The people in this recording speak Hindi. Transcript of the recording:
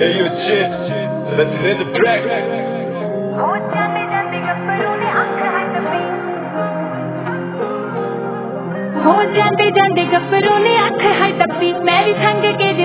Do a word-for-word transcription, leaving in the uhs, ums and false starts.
Hey yo shit, let's hit the track. हो जाते जाते गप्परों ने आँख है तभी हो जाते जाते गप्परों ने आँख है तभी मैं भी संग के